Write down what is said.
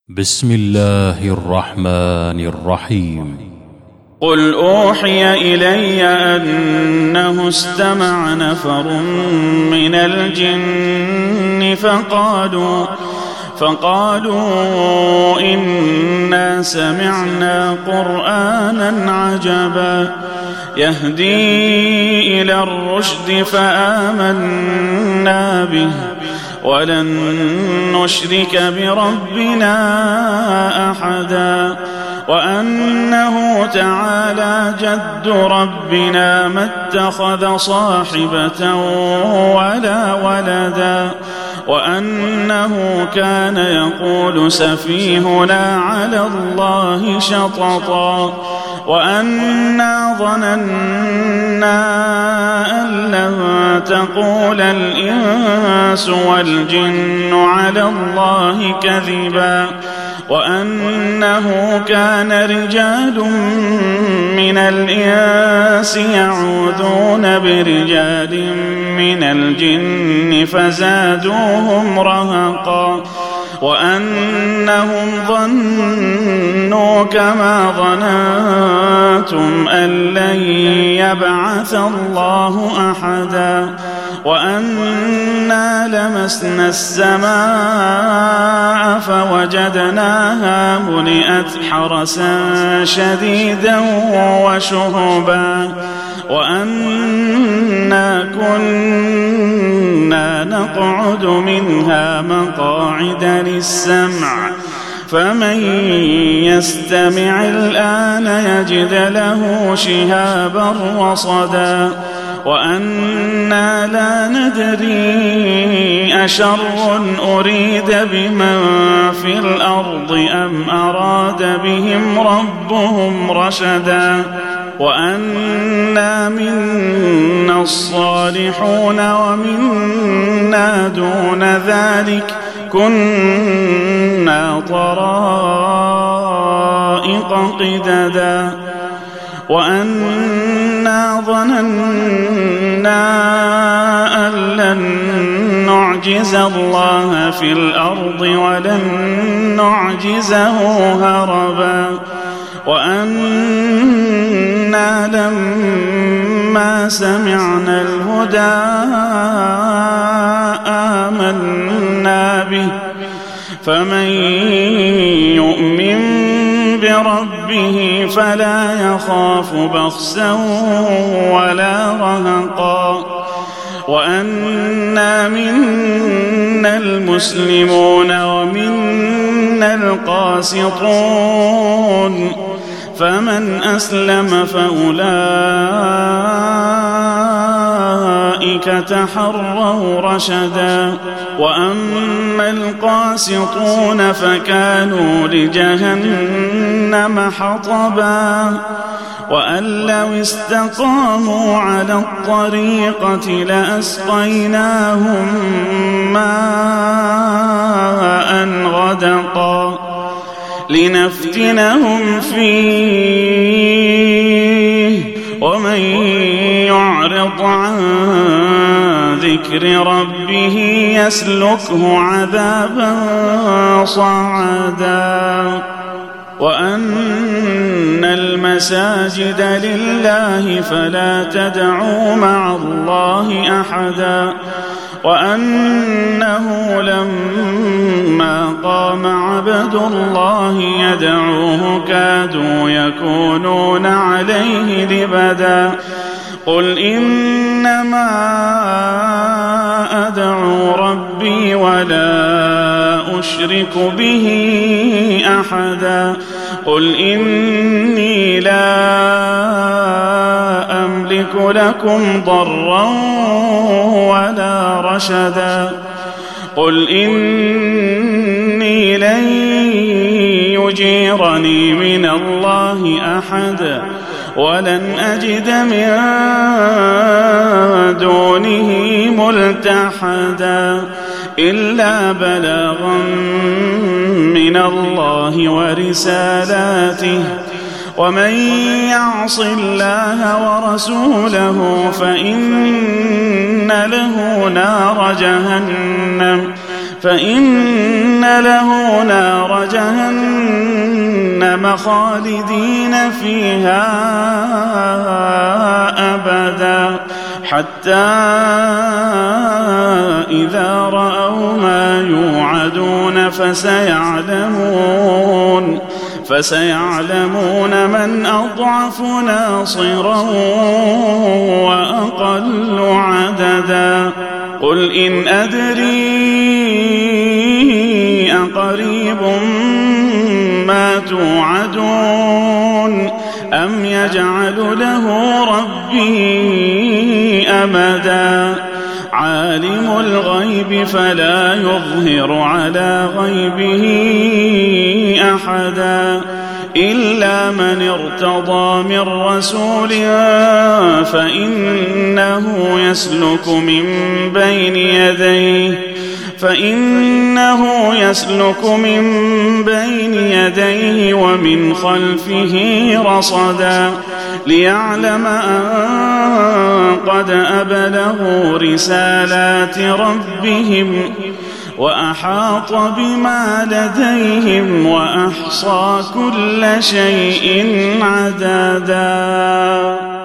بسم الله الرحمن الرحيم. قل أوحي إلي أنه استمع نفر من الجن فقالوا إنا سمعنا قرآنا عجبا يهدي إلى الرشد فآمنا به ولن نشرك بربنا أحدا وأنه تعالى جد ربنا ما اتخذ صاحبة ولا ولدا وأنه كان يقول سفيهنا على الله شططا وأنا ظننا أن لن تقول الإنس والجن على الله كذبا وأنه كان رجال من الإنس يعوذون برجال من الجن فزادوهم رهقا وأنهم ظنوا كما ظننتم أن لن يبعث الله أحدا وأنا لمسنا السماء فوجدناها ملئت حرسا شديدا وشهبا وأنا كنا نقعد منها مقاعد للسمع فمن يستمع الآن يجد له شهابا رصدا وأنا لا ندري أشر أريد بمن في الأرض أم أراد بهم ربهم رشدا وأنا منا الصالحون ومنا دون ذلك كنا طرائق قددا وأنا ظننا أن لن نعجز الله في الأرض ولن نعجزه هربا وأنا لما سمعنا الهدى آمنا به فمن يؤمن بربه فلا يخاف بخسا ولا رهقا وأنا منا المسلمون ومنا القاسطون فمن أسلم فأولئك تحروا رشدا وأما القاسطون فكانوا لجهنم حطبا وأن لو استقاموا على الطريقة لأسقيناهم ماء غدقا لنفتنهم فيه ومن يعرض عن ذكر ربه يسلكه عذابا صعدا وأن المساجد لله فلا تدعوا مع الله أحدا وأنه لما قام عبد الله يدعوه كادوا يكونون عليه لبدا قل إنما أدعو ربي ولا أشرك به أحدا قل إني لا أملك لكم ضرا ولا رشدا قل إني لن يجيرني من الله أحد ولن أجد من دونه ملتحدا إلا بلاغا من الله ورسالاته ومن يعص الله ورسوله فإن له نار جهنم فإن له نار جهنم خالدين فيها أبدا حتى إذا رأوا ما يوعدون فسيعلمون من أضعف ناصرا وأقل عددا قل إن أدري أقريب ما توعدون أم يجعل له ربي أمدا عالم الغيب فلا يظهر على غيبه أحدا إلا من ارتضى من رسول فإنه يسلك من بين يديه ومن خلفه رصدا ليعلم أن قد أبلغوا رسالات ربهم وأحاط بما لديهم وأحصى كل شيء عددا.